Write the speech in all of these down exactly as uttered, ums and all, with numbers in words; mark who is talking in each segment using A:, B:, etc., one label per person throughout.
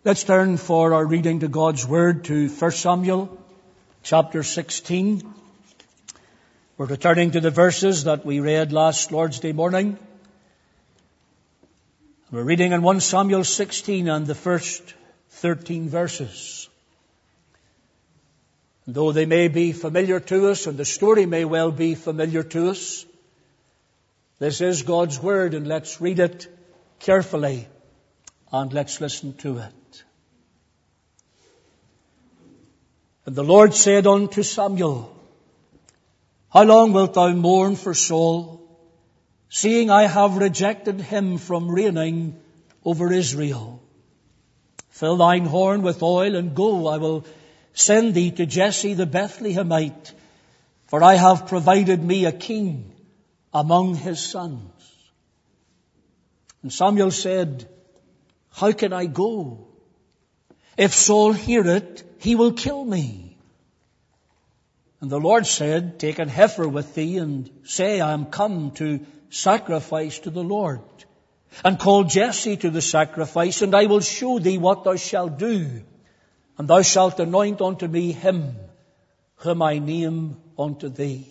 A: Let's turn for our reading to God's Word to First Samuel chapter sixteen. We're returning to the verses that we read last Lord's Day morning. We're reading in First Samuel sixteen and the first thirteen verses. And though they may be familiar to us and the story may well be familiar to us, this is God's Word, and let's read it carefully and let's listen to it. And the Lord said unto Samuel, How long wilt thou mourn for Saul, seeing I have rejected him from reigning over Israel? Fill thine horn with oil and go, I will send thee to Jesse the Bethlehemite, for I have provided me a king among his sons. And Samuel said, How can I go? If Saul hear it, he will kill me. And the Lord said, Take an heifer with thee, and say, I am come to sacrifice to the Lord. And call Jesse to the sacrifice, and I will show thee what thou shalt do. And thou shalt anoint unto me him whom I name unto thee.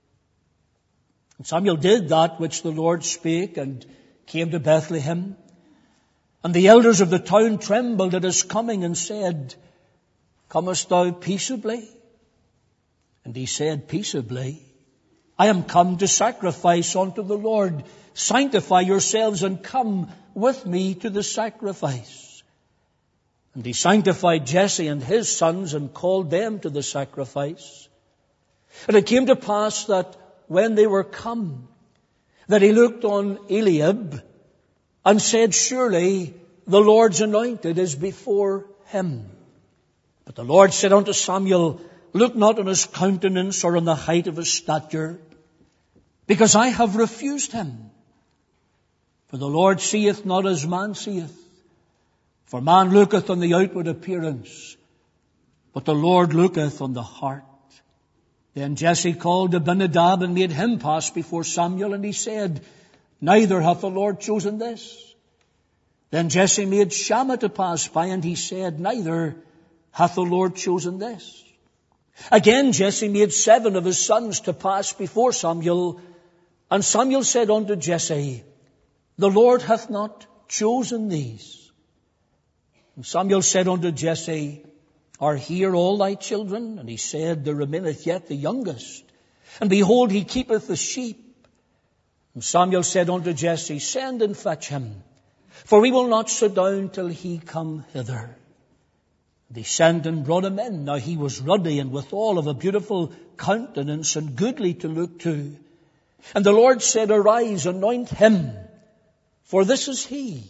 A: And Samuel did that which the Lord spake, and came to Bethlehem. And the elders of the town trembled at his coming, and said, Comest thou peaceably? And he said, Peaceably. I am come to sacrifice unto the Lord. Sanctify yourselves and come with me to the sacrifice. And he sanctified Jesse and his sons and called them to the sacrifice. And it came to pass that when they were come, that he looked on Eliab and said, Surely the Lord's anointed is before him. But the Lord said unto Samuel, Look not on his countenance or on the height of his stature, because I have refused him. For the Lord seeth not as man seeth. For man looketh on the outward appearance, but the Lord looketh on the heart. Then Jesse called Abinadab and made him pass before Samuel, and he said, Neither hath the Lord chosen this. Then Jesse made Shammah to pass by, and he said, Neither hath the Lord chosen this. Again Jesse made seven of his sons to pass before Samuel, and Samuel said unto Jesse, The Lord hath not chosen these. And Samuel said unto Jesse, Are here all thy children? And he said, There remaineth yet the youngest, and behold, he keepeth the sheep. And Samuel said unto Jesse, Send and fetch him, for we will not sit down till he come hither. And he sent and brought him in. Now he was ruddy and withal of a beautiful countenance and goodly to look to. And the Lord said, Arise, anoint him, for this is he.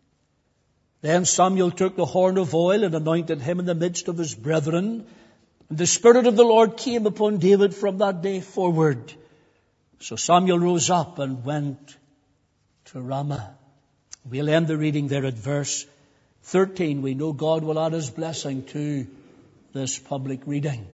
A: Then Samuel took the horn of oil and anointed him in the midst of his brethren. And the Spirit of the Lord came upon David from that day forward. So Samuel rose up and went to Ramah. We'll end the reading there at verse thirteen. We know God will add his blessing to this public reading.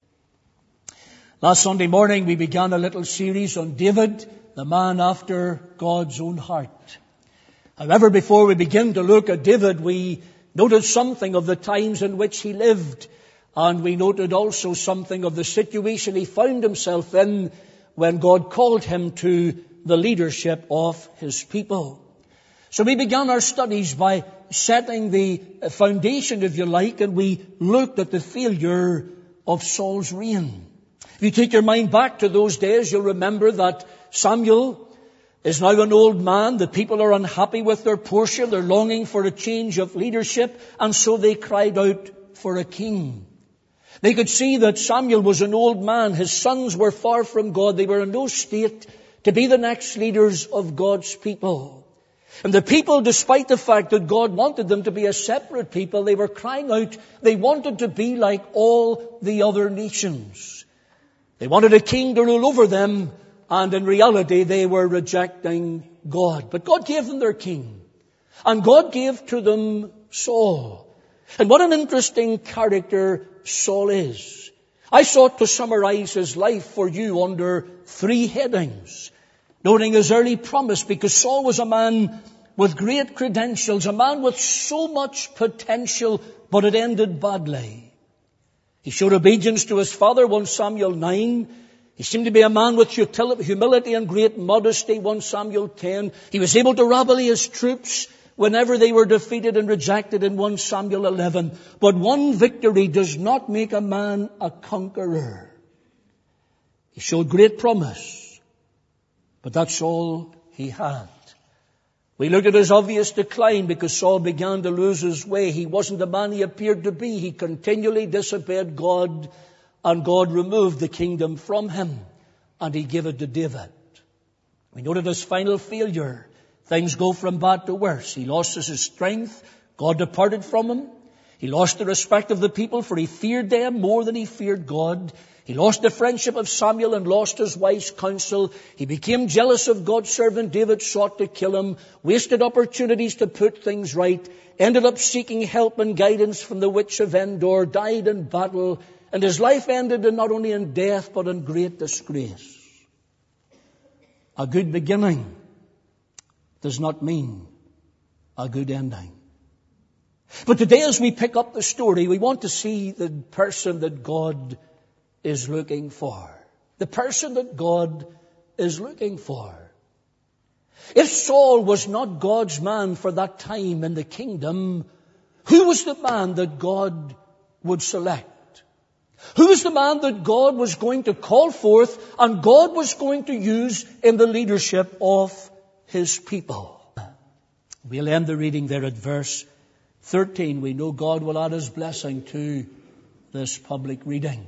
A: Last Sunday morning we began a little series on David, the man after God's own heart. However, before we begin to look at David, we noted something of the times in which he lived, and we noted also something of the situation he found himself in when God called him to the leadership of his people. So we began our studies by setting the foundation, if you like, and we looked at the failure of Saul's reign. If you take your mind back to those days, you'll remember that Samuel is now an old man. The people are unhappy with their portion. They're longing for a change of leadership, and so they cried out for a king. They could see that Samuel was an old man. His sons were far from God. They were in no state to be the next leaders of God's people. And the people, despite the fact that God wanted them to be a separate people, they were crying out, they wanted to be like all the other nations. They wanted a king to rule over them, and in reality they were rejecting God. But God gave them their king, and God gave to them Saul. And what an interesting character Saul is. I sought to summarize his life for you under three headings, noting his early promise, because Saul was a man with great credentials, a man with so much potential, but it ended badly. He showed obedience to his father, First Samuel nine. He seemed to be a man with humility and great modesty, First Samuel ten. He was able to rally his troops whenever they were defeated and rejected in First Samuel eleven. But one victory does not make a man a conqueror. He showed great promise, but that's all he had. We look at his obvious decline because Saul began to lose his way. He wasn't the man he appeared to be. He continually disobeyed God, and God removed the kingdom from him, and he gave it to David. We noted his final failure. Things go from bad to worse. He lost his strength. God departed from him. He lost the respect of the people, for he feared them more than he feared God. He lost the friendship of Samuel and lost his wife's counsel. He became jealous of God's servant David, sought to kill him, wasted opportunities to put things right, ended up seeking help and guidance from the witch of Endor, died in battle, and his life ended in not only in death, but in great disgrace. A good beginning does not mean a good ending. But today, as we pick up the story, we want to see the person that God is looking for. The person that God is looking for. If Saul was not God's man for that time in the kingdom, who was the man that God would select? Who was the man that God was going to call forth and God was going to use in the leadership of his people? We'll end the reading there at verse thirteen. We know God will add his blessing to this public reading.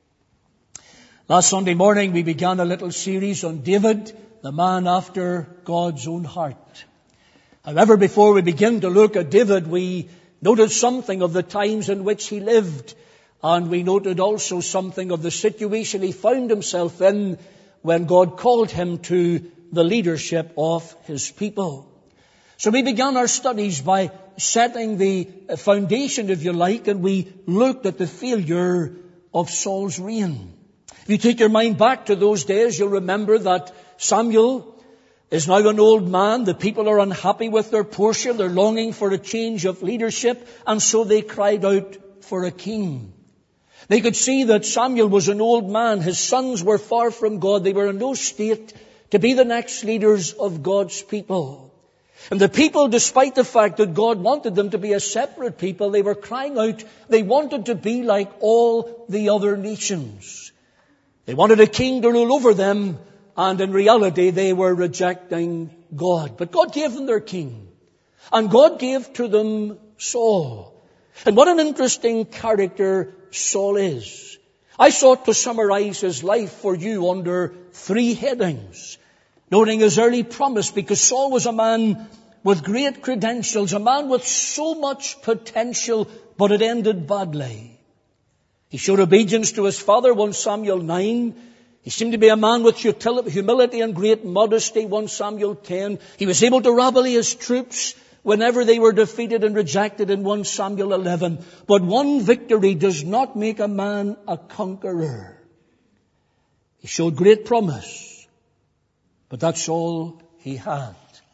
A: Last Sunday morning we began a little series on David, the man after God's own heart. However, before we begin to look at David, we noted something of the times in which he lived, and we noted also something of the situation he found himself in when God called him to the leadership of his people. So we began our studies by setting the foundation, if you like, and we looked at the failure of Saul's reign. If you take your mind back to those days, you'll remember that Samuel is now an old man. The people are unhappy with their portion. They're longing for a change of leadership, and so they cried out for a king. They could see that Samuel was an old man. His sons were far from God. They were in no state to be the next leaders of God's people. And the people, despite the fact that God wanted them to be a separate people, they were crying out. They wanted to be like all the other nations. They wanted a king to rule over them, and in reality they were rejecting God. But God gave them their king, and God gave to them Saul. And what an interesting character Saul is. I sought to summarize his life for you under three headings, noting his early promise, because Saul was a man with great credentials, a man with so much potential, but it ended badly. He showed obedience to his father, First Samuel nine. He seemed to be a man with humility and great modesty, First Samuel ten. He was able to rally his troops whenever they were defeated and rejected in First Samuel eleven. But one victory does not make a man a conqueror. He showed great promise, but that's all he had.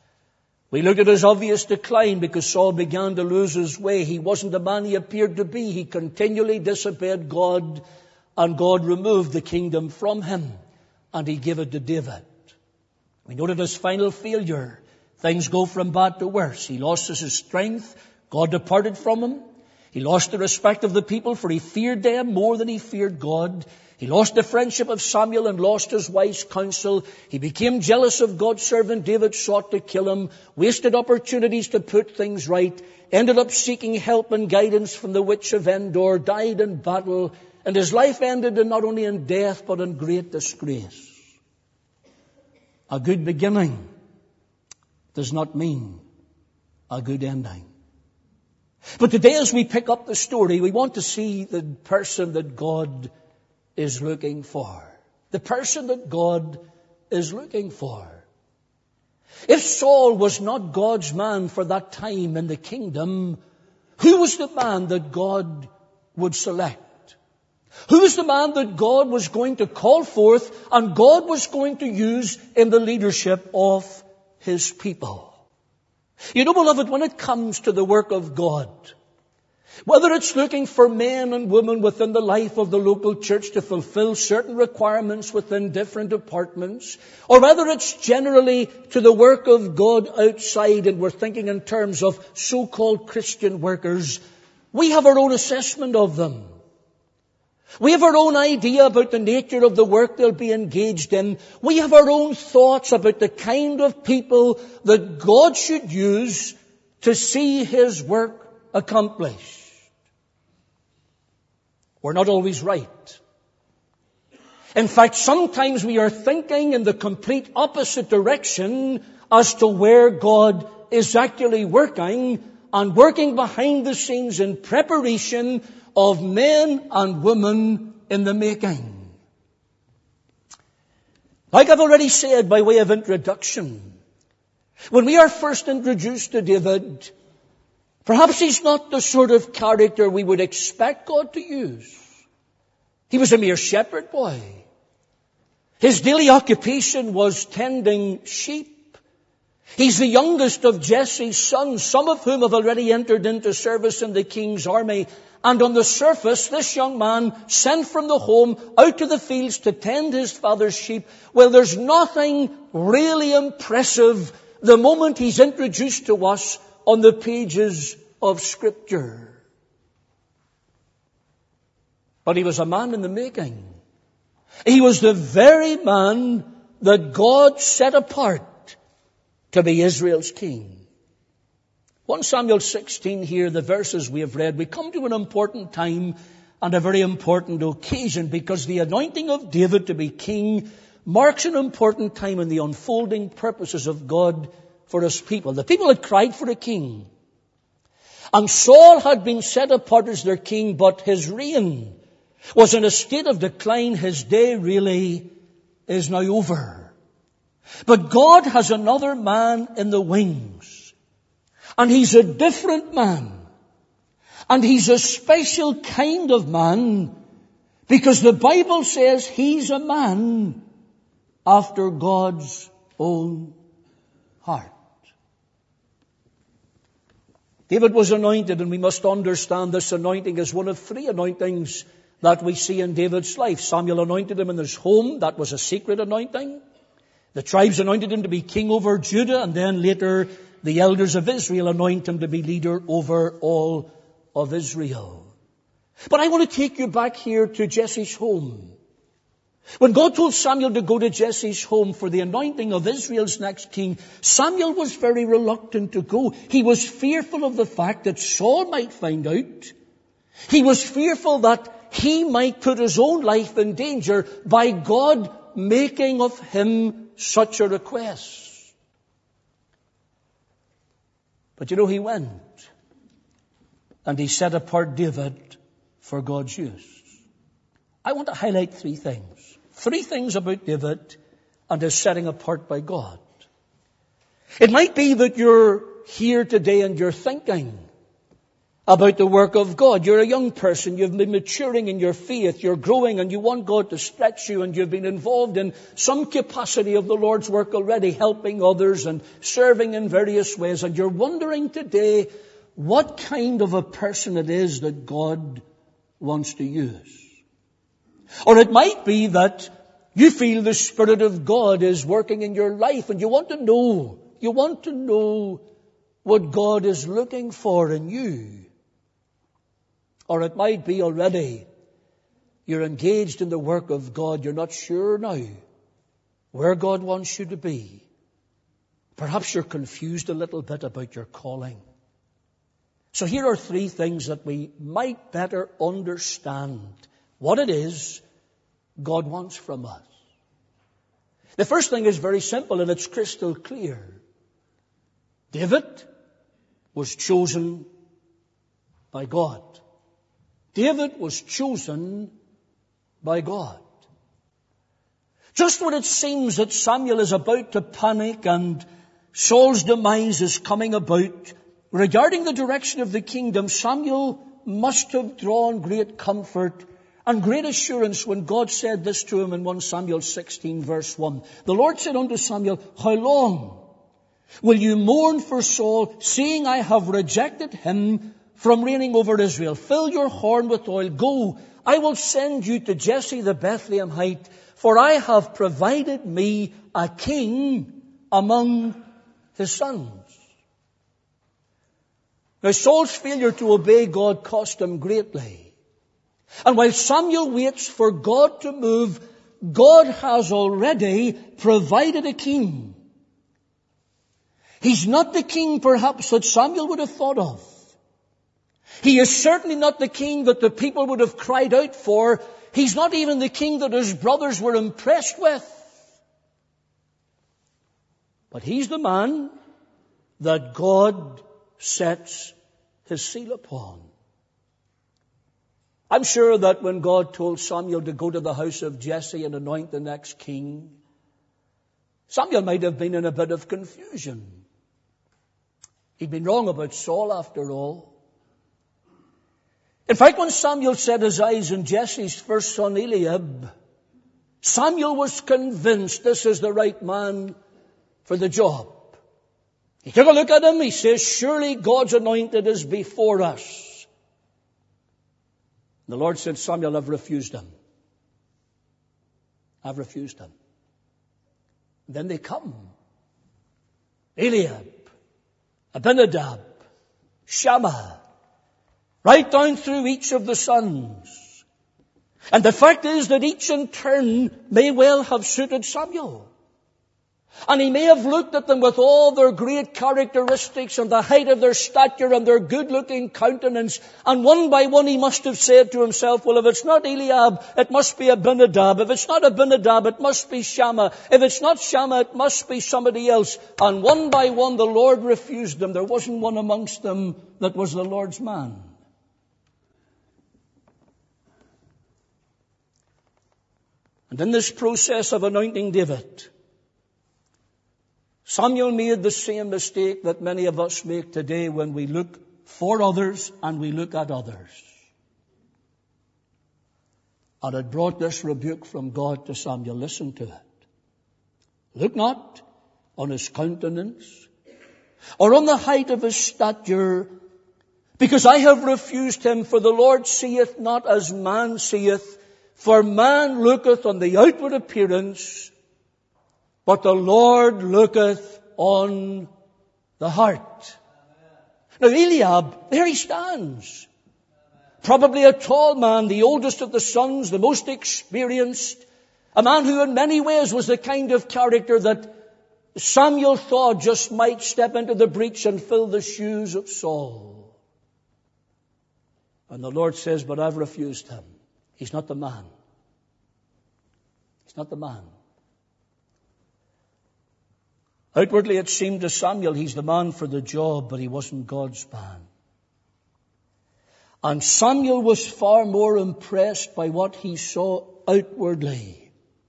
A: We look at his obvious decline because Saul began to lose his way. He wasn't the man he appeared to be. He continually disobeyed God, and God removed the kingdom from him, and he gave it to David. We noted his final failure. Things go from bad to worse. He lost his strength. God departed from him. He lost the respect of the people, for he feared them more than he feared God. He lost the friendship of Samuel and lost his wife's counsel. He became jealous of God's servant David, sought to kill him, wasted opportunities to put things right, ended up seeking help and guidance from the witch of Endor, died in battle, and his life ended in not only in death, but in great disgrace. A good beginning does not mean a good ending. But today, as we pick up the story, we want to see the person that God is looking for. The person that God is looking for. If Saul was not God's man for that time in the kingdom, who was the man that God would select? Who was the man that God was going to call forth and God was going to use in the leadership of his people? You know, beloved, when it comes to the work of God, whether it's looking for men and women within the life of the local church to fulfill certain requirements within different departments, or whether it's generally to the work of God outside, and we're thinking in terms of so-called Christian workers, we have our own assessment of them. We have our own idea about the nature of the work they'll be engaged in. We have our own thoughts about the kind of people that God should use to see His work accomplished. We're not always right. In fact, sometimes we are thinking in the complete opposite direction as to where God is actually working, and working behind the scenes in preparation of men and women in the making. Like I've already said by way of introduction, when we are first introduced to David, perhaps he's not the sort of character we would expect God to use. He was a mere shepherd boy. His daily occupation was tending sheep. He's the youngest of Jesse's sons, some of whom have already entered into service in the king's army. And on the surface, this young man, sent from the home out to the fields to tend his father's sheep, well, there's nothing really impressive the moment he's introduced to us on the pages of Scripture. But he was a man in the making. He was the very man that God set apart to be Israel's king. First Samuel sixteen here, the verses we have read, we come to an important time and a very important occasion, because the anointing of David to be king marks an important time in the unfolding purposes of God for His people. The people had cried for a king. And Saul had been set apart as their king, but his reign was in a state of decline. His day really is now over. But God has another man in the wings. And he's a different man. And he's a special kind of man, because the Bible says he's a man after God's own heart. David was anointed, and we must understand this anointing is one of three anointings that we see in David's life. Samuel anointed him in his home. That was a secret anointing. The tribes anointed him to be king over Judah, and then later the elders of Israel anoint him to be leader over all of Israel. But I want to take you back here to Jesse's home. When God told Samuel to go to Jesse's home for the anointing of Israel's next king, Samuel was very reluctant to go. He was fearful of the fact that Saul might find out. He was fearful that he might put his own life in danger by God making of him such a request. But you know, he went, and he set apart David for God's use. I want to highlight three things. Three things about David and his setting apart by God. It might be that you're here today and you're thinking about the work of God. You're a young person. You've been maturing in your faith. You're growing, and you want God to stretch you, and you've been involved in some capacity of the Lord's work already, helping others and serving in various ways. And you're wondering today what kind of a person it is that God wants to use. Or it might be that you feel the Spirit of God is working in your life, and you want to know, you want to know what God is looking for in you. Or it might be already you're engaged in the work of God. You're not sure now where God wants you to be. Perhaps you're confused a little bit about your calling. So here are three things that we might better understand what it is God wants from us. The first thing is very simple, and it's crystal clear. David was chosen by God. David was chosen by God. Just when it seems that Samuel is about to panic and Saul's demise is coming about, regarding the direction of the kingdom, Samuel must have drawn great comfort and great assurance when God said this to him in First Samuel sixteen verse one. The Lord said unto Samuel, How long Will you mourn for Saul, seeing I have rejected him from reigning over Israel? Fill your horn with oil. Go, I will send you to Jesse the Bethlehemite, for I have provided me a king among his sons. Now Saul's failure to obey God cost him greatly. And while Samuel waits for God to move, God has already provided a king. He's not the king perhaps that Samuel would have thought of. He is certainly not the king that the people would have cried out for. He's not even the king that his brothers were impressed with. But he's the man that God sets his seal upon. I'm sure that when God told Samuel to go to the house of Jesse and anoint the next king, Samuel might have been in a bit of confusion. He'd been wrong about Saul after all. In fact, when Samuel set his eyes on Jesse's first son Eliab, Samuel was convinced this is the right man for the job. He took a look at him. He says, surely God's anointed is before us. The Lord said, Samuel, I've refused him. I've refused him. And then they come. Eliab, Abinadab, Shammah, right down through each of the sons. And the fact is that each in turn may well have suited Samuel. And he may have looked at them with all their great characteristics and the height of their stature and their good-looking countenance. And one by one he must have said to himself, well, if it's not Eliab, it must be Abinadab. If it's not Abinadab, it must be Shammah. If it's not Shammah, it must be somebody else. And one by one the Lord refused them. There wasn't one amongst them that was the Lord's man. And in this process of anointing David, Samuel made the same mistake that many of us make today when we look for others and we look at others. And it brought this rebuke from God to Samuel. Listen to it. Look not on his countenance or on the height of his stature, because I have refused him. For the Lord seeth not as man seeth, for man looketh on the outward appearance, but the Lord looketh on the heart. Now Eliab, there he stands. Probably a tall man, the oldest of the sons, the most experienced. A man who in many ways was the kind of character that Samuel thought just might step into the breach and fill the shoes of Saul. And the Lord says, but I've refused him. He's not the man. He's not the man. Outwardly it seemed to Samuel he's the man for the job, but he wasn't God's man. And Samuel was far more impressed by what he saw outwardly.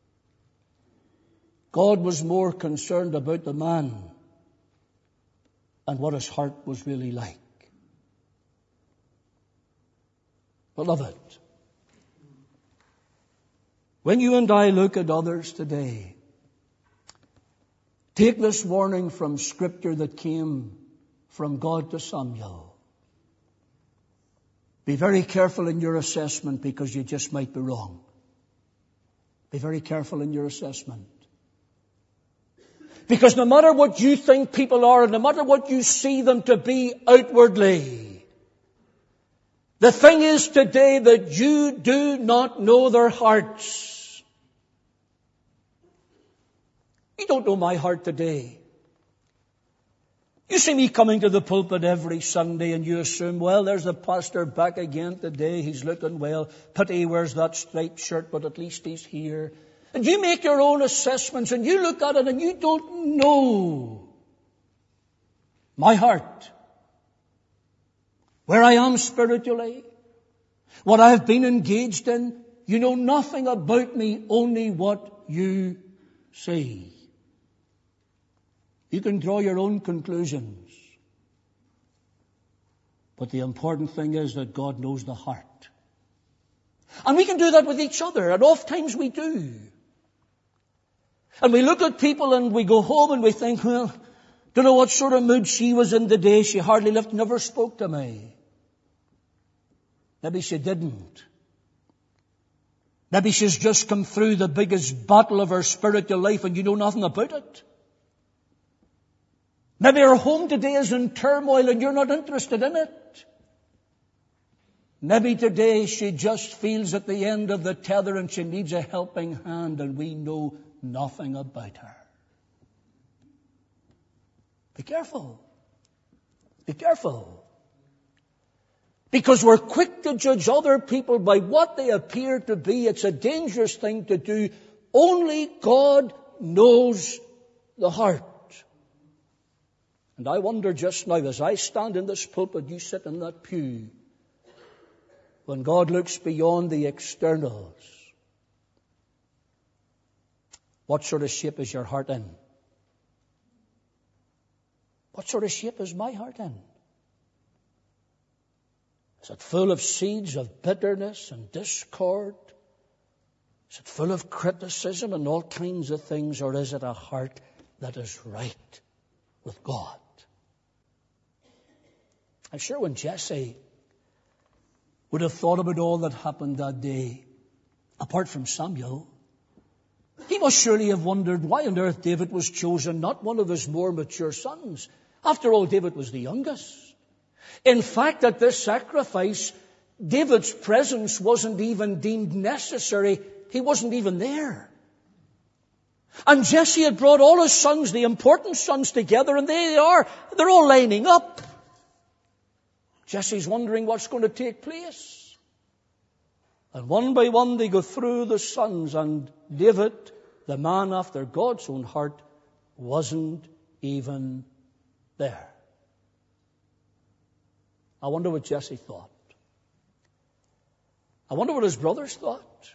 A: God was more concerned about the man and what his heart was really like. Beloved, when you and I look at others today, take this warning from Scripture that came from God to Samuel. Be very careful in your assessment, because you just might be wrong. Be very careful in your assessment. Because no matter what you think people are, and no matter what you see them to be outwardly, the thing is today that you do not know their hearts. You don't know my heart today. You see me coming to the pulpit every Sunday and you assume, well, there's the pastor back again today. He's looking well. Pity he wears that striped shirt, but at least he's here. And you make your own assessments and you look at it and you don't know my heart. Where I am spiritually. What I've been engaged in. You know nothing about me, only what you see. You can draw your own conclusions. But the important thing is that God knows the heart. And we can do that with each other, and oft times we do. And we look at people and we go home and we think, well, Don't know what sort of mood she was in the day. She hardly left, never spoke to me. Maybe she didn't. Maybe she's just come through the biggest battle of her spiritual life and you know nothing about it. Maybe her home today is in turmoil and you're not interested in it. Maybe today she just feels at the end of the tether and she needs a helping hand and we know nothing about her. Be careful. Be careful. Because we're quick to judge other people by what they appear to be. It's a dangerous thing to do. Only God knows the heart. And I wonder just now, as I stand in this pulpit, you sit in that pew, when God looks beyond the externals, what sort of shape is your heart in? What sort of shape is my heart in? Is it full of seeds of bitterness and discord? Is it full of criticism and all kinds of things? Or is it a heart that is right with God? I'm sure when Jesse would have thought about all that happened that day, apart from Samuel, he must surely have wondered why on earth David was chosen, not one of his more mature sons. After all, David was the youngest. In fact, at this sacrifice, David's presence wasn't even deemed necessary. He wasn't even there. And Jesse had brought all his sons, the important sons, together, and there they are. They're all lining up. Jesse's wondering what's going to take place. And one by one they go through the sons, and David, the man after God's own heart, wasn't even there. I wonder what Jesse thought. I wonder what his brothers thought.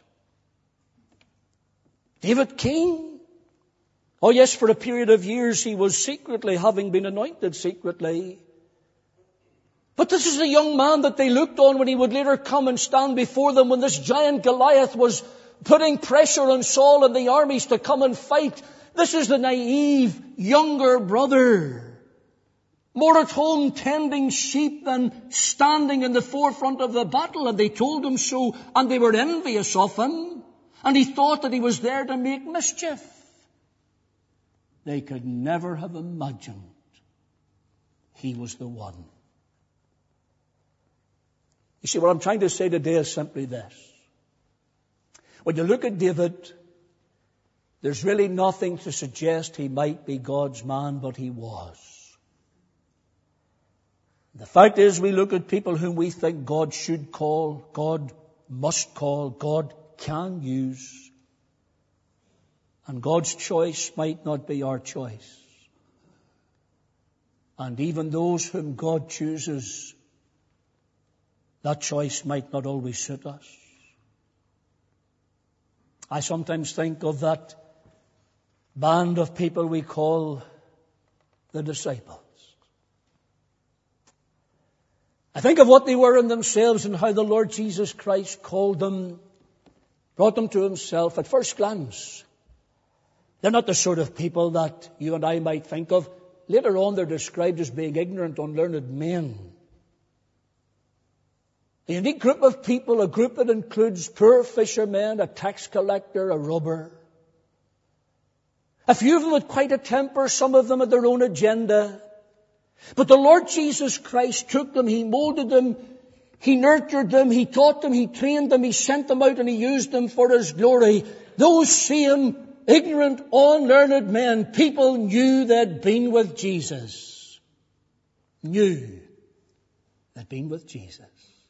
A: David king. Oh yes, for a period of years he was secretly, having been anointed secretly. But this is the young man that they looked on when he would later come and stand before them when this giant Goliath was putting pressure on Saul and the armies to come and fight. This is the naive younger brother. More at home tending sheep than standing in the forefront of the battle. And they told him so, and they were envious of him. And he thought that he was there to make mischief. They could never have imagined he was the one. You see, what I'm trying to say today is simply this. When you look at David, there's really nothing to suggest he might be God's man, but he was. The fact is, we look at people whom we think God should call, God must call, God can use. And God's choice might not be our choice. And even those whom God chooses, that choice might not always suit us. I sometimes think of that band of people we call the disciples. I think of what they were in themselves and how the Lord Jesus Christ called them, brought them to himself at first glance. They're not the sort of people that you and I might think of. Later on they're described as being ignorant, unlearned men. A unique group of people, a group that includes poor fishermen, a tax collector, a robber. A few of them had quite a temper, some of them had their own agenda. But the Lord Jesus Christ took them, He molded them, He nurtured them, He taught them, He trained them, He sent them out and He used them for His glory. Those same ignorant, unlearned men, people knew they'd been with Jesus. Knew they'd been with Jesus.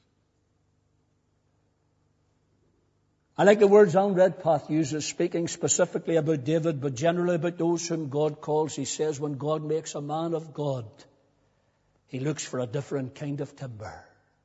A: I like the words Alan Redpath uses, speaking specifically about David, but generally about those whom God calls. He says, when God makes a man of God, He looks for a different kind of timber.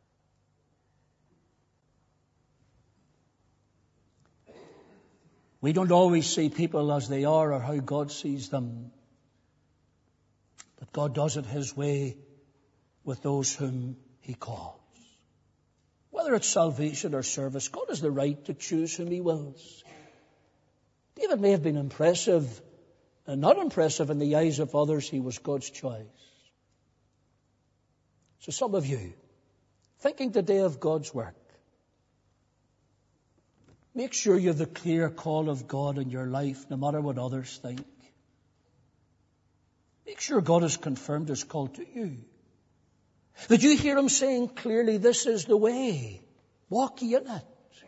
A: We don't always see people as they are or how God sees them. But God does it His way with those whom He calls. Whether it's salvation or service, God has the right to choose whom He wills. David may have been impressive and not impressive in the eyes of others, he was God's choice. So some of you, thinking today of God's work, make sure you have the clear call of God in your life, no matter what others think. Make sure God has confirmed His call to you. That you hear Him saying clearly, this is the way. Walk ye in it.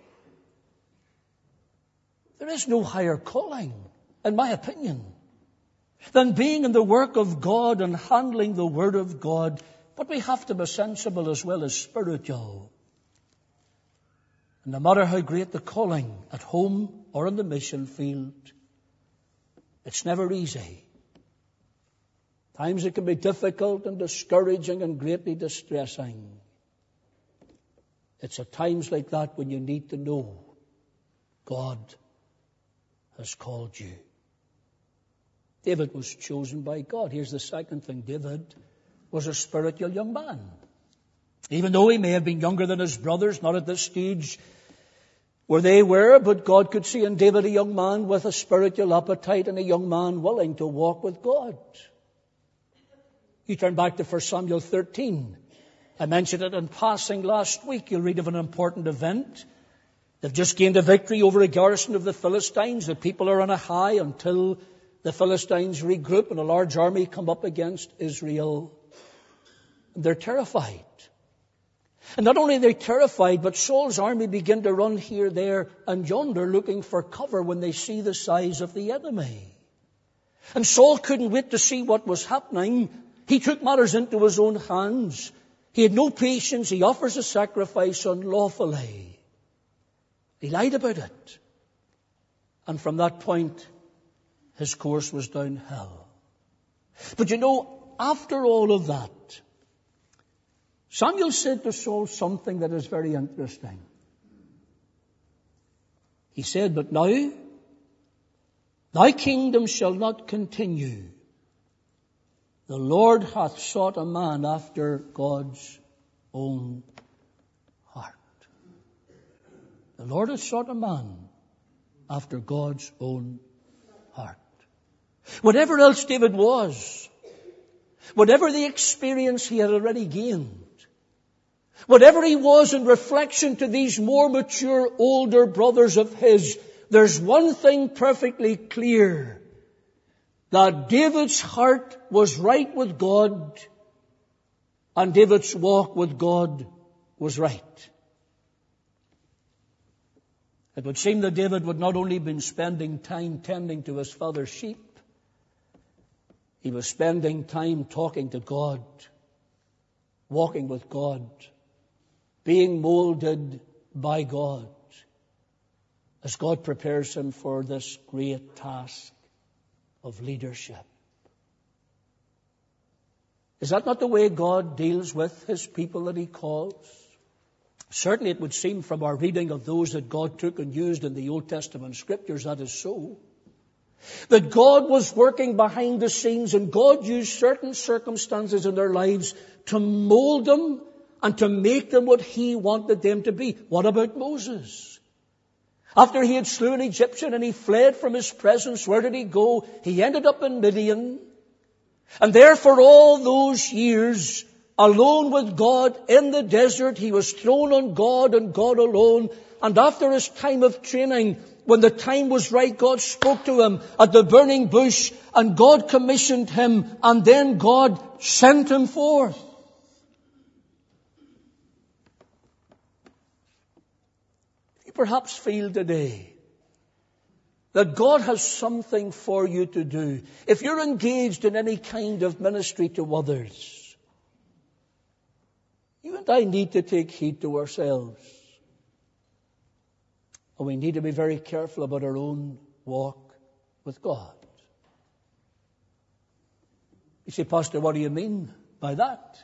A: There is no higher calling, in my opinion, than being in the work of God and handling the Word of God. But we have to be sensible as well as spiritual. And no matter how great the calling at home or in the mission field, it's never easy. Times it can be difficult and discouraging and greatly distressing. It's at times like that when you need to know God has called you. David was chosen by God. Here's the second thing. David was a spiritual young man. Even though he may have been younger than his brothers, not at this stage where they were, but God could see in David a young man with a spiritual appetite and a young man willing to walk with God. You turn back to First Samuel thirteen. I mentioned it in passing last week. You'll read of an important event. They've just gained a victory over a garrison of the Philistines. The people are on a high until the Philistines regroup and a large army come up against Israel. And they're terrified. And not only are they terrified, but Saul's army begin to run here, there, and yonder looking for cover when they see the size of the enemy. And Saul couldn't wait to see what was happening. He took matters into his own hands. He had no patience. He offers a sacrifice unlawfully. He lied about it. And from that point, his course was downhill. But you know, after all of that, Samuel said to Saul something that is very interesting. He said, but now, thy kingdom shall not continue. The Lord hath sought a man after God's own heart. The Lord hath sought a man after God's own heart. Whatever else David was, whatever the experience he had already gained, whatever he was in reflection to these more mature, older brothers of his, there's one thing perfectly clear. That David's heart was right with God and David's walk with God was right. It would seem that David would not only been spending time tending to his father's sheep, he was spending time talking to God, walking with God, being molded by God as God prepares him for this great task of leadership. Is that not the way God deals with His people that He calls? Certainly it would seem from our reading of those that God took and used in the Old Testament Scriptures that is so. That God was working behind the scenes and God used certain circumstances in their lives to mold them and to make them what He wanted them to be. What about Moses? After he had slew an Egyptian and he fled from his presence, where did he go? He ended up in Midian. And there for all those years, alone with God in the desert, he was thrown on God and God alone. And after his time of training, when the time was right, God spoke to him at the burning bush and God commissioned him and then God sent him forth. Perhaps feel today that God has something for you to do. If you're engaged in any kind of ministry to others, you and I need to take heed to ourselves. And we need to be very careful about our own walk with God. You say, Pastor, what do you mean by that?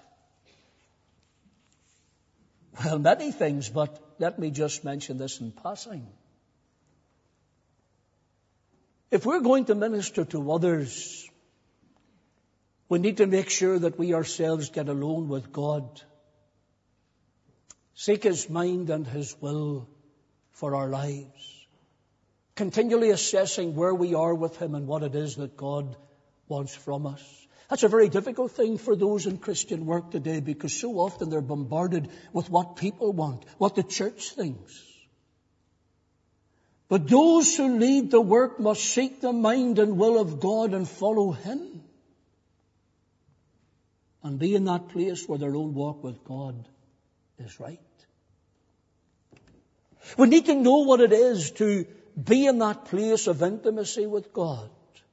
A: Well, many things, but let me just mention this in passing. If we're going to minister to others, we need to make sure that we ourselves get alone with God. Seek His mind and His will for our lives. continually assessing where we are with Him and what it is that God wants from us. That's a very difficult thing for those in Christian work today, because so often they're bombarded with what people want, what the church thinks. But those who lead the work must seek the mind and will of God and follow Him, and be in that place where their own walk with God is right. We need to know what it is to be in that place of intimacy with God.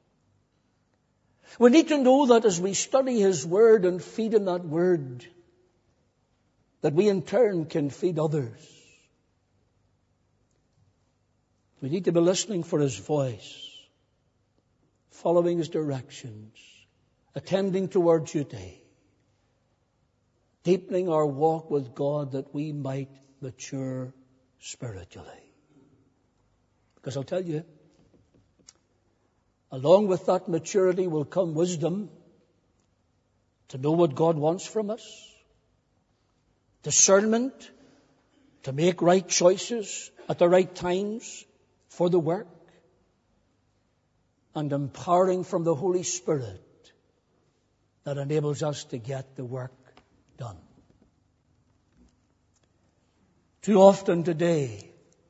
A: We need to know that as we study His Word and feed in that Word, that we in turn can feed others. We need to be listening for His voice, following His directions, attending to our duty, deepening our walk with God that we might mature spiritually. Because I'll tell you, along with that maturity will come wisdom to know what God wants from us, discernment to make right choices at the right times for the work, and empowering from the Holy Spirit that enables us to get the work done. Too often today,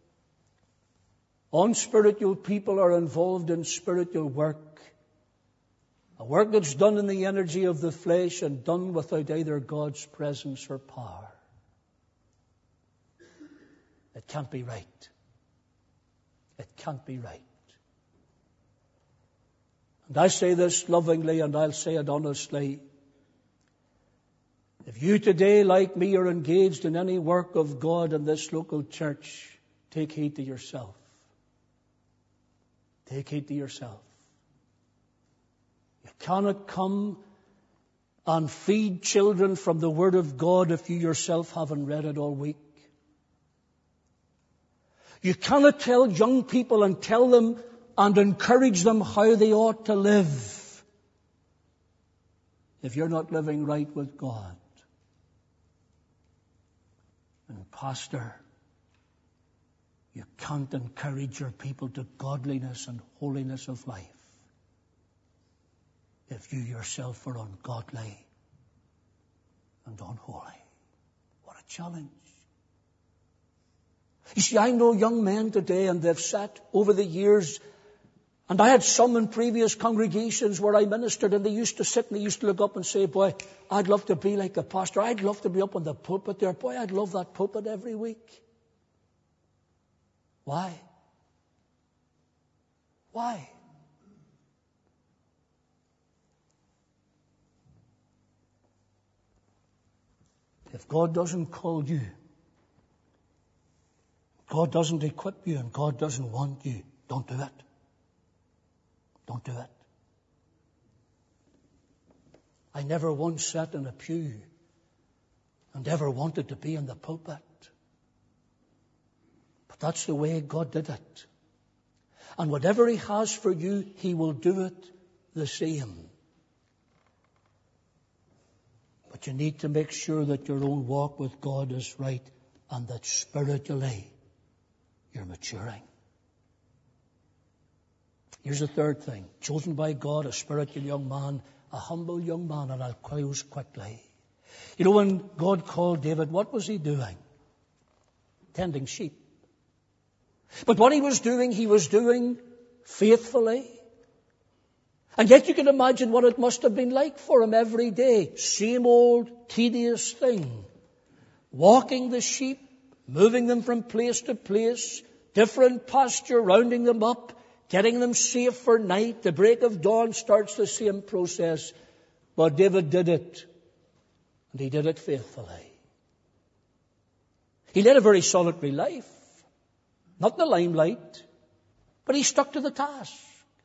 A: unspiritual people are involved in spiritual work, a work that's done in the energy of the flesh and done without either God's presence or power. It can't be right. It can't be right. And I say this lovingly, and I'll say it honestly. If you today, like me, are engaged in any work of God in this local church, take heed to yourself. Take heed to yourself. You cannot come and feed children from the Word of God if you yourself haven't read it all week. You cannot tell young people and tell them and encourage them how they ought to live if you're not living right with God. And pastor, you can't encourage your people to godliness and holiness of life if you yourself are ungodly and unholy. What a challenge. You see, I know young men today, and they've sat over the years, and I had some in previous congregations where I ministered, and they used to sit and they used to look up and say, boy, I'd love to be like a pastor. I'd love to be up on the pulpit there. Boy, I'd love that pulpit every week. Why? Why? If God doesn't call you, God doesn't equip you, and God doesn't want you, don't do it. Don't do it. I never once sat in a pew and ever wanted to be in the pulpit. But that's the way God did it. And whatever He has for you, He will do it the same. But you need to make sure that your own walk with God is right, and that spiritually you're maturing. Here's the third thing. Chosen by God, a spiritual young man, a humble young man, and I'll close quickly. You know, when God called David, what was he doing? Tending sheep. But what he was doing, he was doing faithfully. And yet you can imagine what it must have been like for him every day. Same old tedious thing. Walking the sheep, moving them from place to place, different pasture, rounding them up, getting them safe for night. The break of dawn starts the same process. But David did it, and he did it faithfully. He led a very solitary life. Not in the limelight, but he stuck to the task.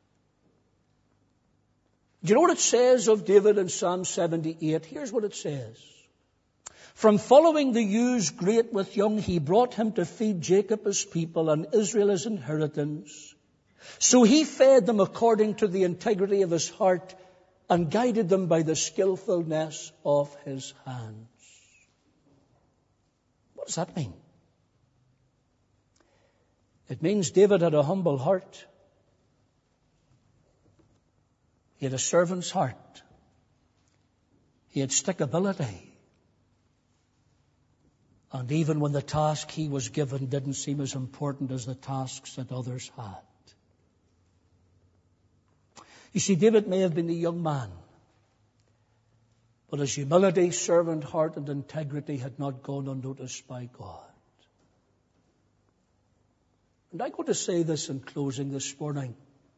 A: Do you know what it says of David in Psalm seventy-eight? Here's what it says. From following the ewes great with young, he brought him to feed Jacob his people and Israel his inheritance. So he fed them according to the integrity of his heart and guided them by the skillfulness of his hands. What does that mean? It means David had a humble heart. He had a servant's heart. He had stickability. And even when the task he was given didn't seem as important as the tasks that others had. You see, David may have been a young man, but his humility, servant heart, and integrity had not gone unnoticed by God. And I'm going to say this in closing this morning.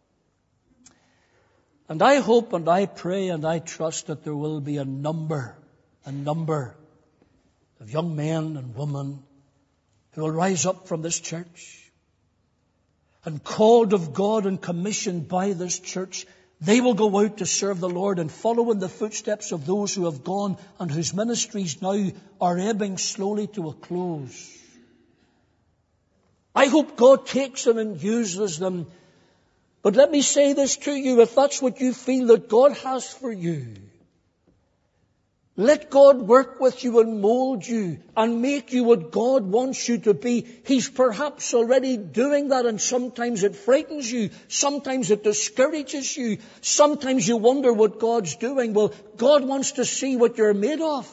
A: And I hope and I pray and I trust that there will be a number, a number of young men and women who will rise up from this church and called of God and commissioned by this church. They will go out to serve the Lord and follow in the footsteps of those who have gone and whose ministries now are ebbing slowly to a close. I hope God takes them and uses them. But let me say this to you, if that's what you feel that God has for you, let God work with you and mold you and make you what God wants you to be. He's perhaps already doing that, and sometimes it frightens you. Sometimes it discourages you. Sometimes you wonder what God's doing. Well, God wants to see what you're made of.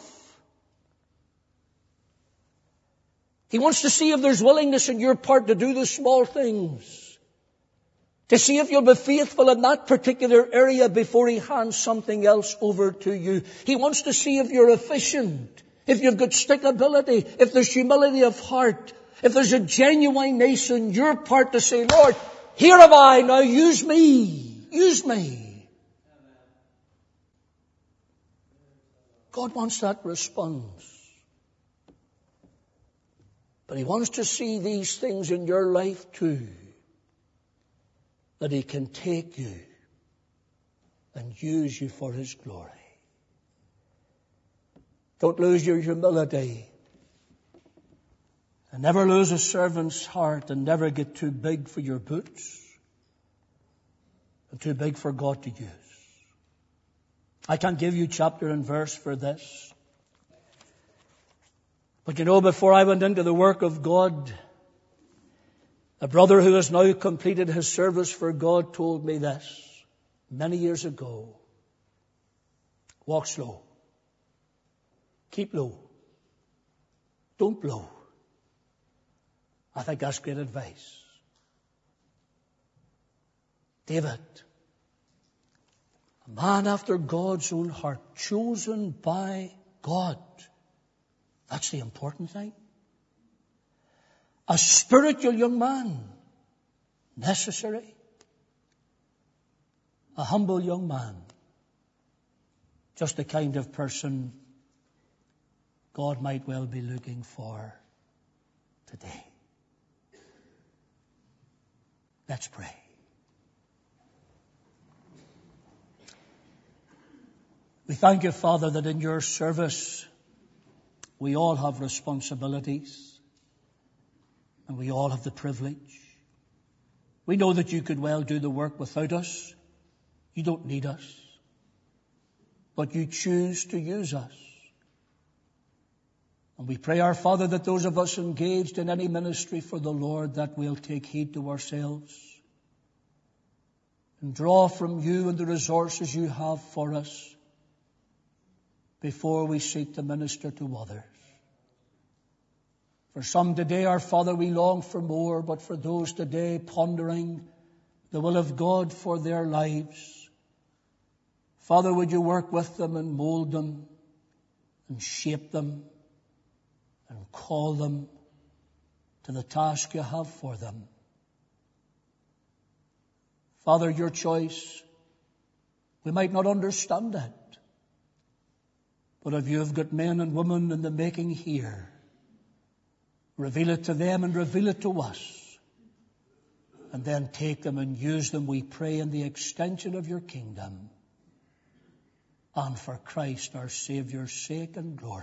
A: He wants to see if there's willingness on your part to do the small things. To see if you'll be faithful in that particular area before He hands something else over to you. He wants to see if you're efficient, if you've got stickability, if there's humility of heart, if there's a genuineness on your part to say, Lord, here am I, now use me, use me. God wants that response. But He wants to see these things in your life too, that He can take you and use you for His glory. Don't lose your humility. And never lose a servant's heart, and never get too big for your boots and too big for God to use. I can't give you chapter and verse for this. But you know, before I went into the work of God, a brother who has now completed his service for God told me this many years ago. Walk slow. Keep low. Don't blow. I think that's great advice. David, a man after God's own heart, chosen by God. That's the important thing. A spiritual young man, necessary. A humble young man, just the kind of person God might well be looking for today. Let's pray. We thank you, Father, that in your service we all have responsibilities and we all have the privilege. We know that you could well do the work without us. You don't need us. But you choose to use us. And we pray, our Father, that those of us engaged in any ministry for the Lord, that we'll take heed to ourselves and draw from you and the resources you have for us before we seek to minister to others. For some today, our Father, we long for more, but for those today pondering the will of God for their lives, Father, would you work with them and mold them and shape them and call them to the task you have for them. Father, your choice, we might not understand it, but if you have got men and women in the making here, reveal it to them and reveal it to us. And then take them and use them, we pray, in the extension of your kingdom. And for Christ our Saviour's sake and glory.